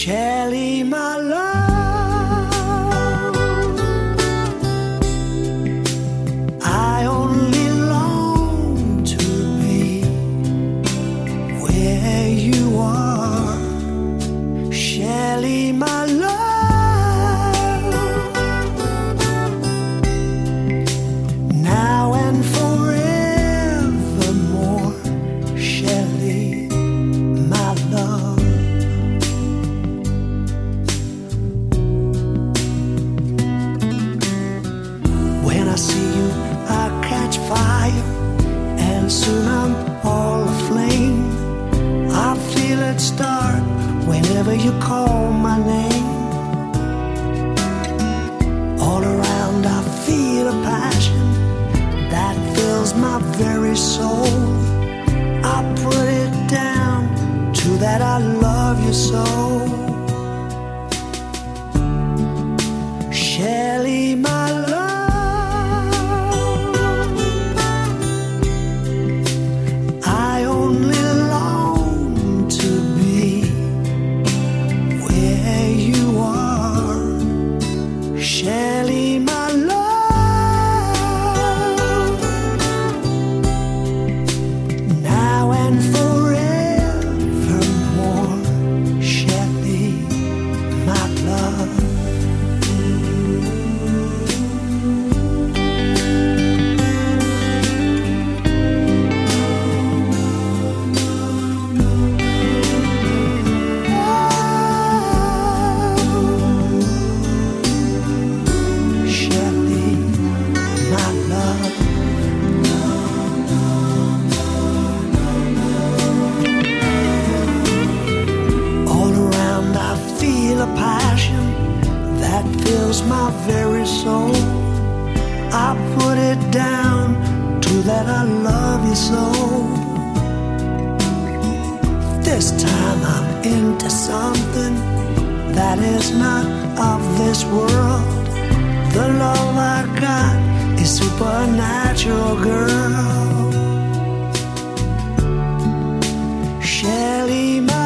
Shelly, my love, I only long to be where you are. Shelly, my love, now and forevermore. Shelly, my love. When I see you, I catch fire, and soon I'm all aflame. I feel it start whenever you call my name. All around I feel a passion that fills my very soul. I put it down to that I love you so. Shelly, my love, I only long to be where you are. Shelly, my love, now and forevermore. Shelly, my love. Shelly, my love. All around I feel a passion that fills my very soul. I put it down to that I love you so. This time I'm into something that is not of this world. The love I got is supernatural, girl. Shelly, my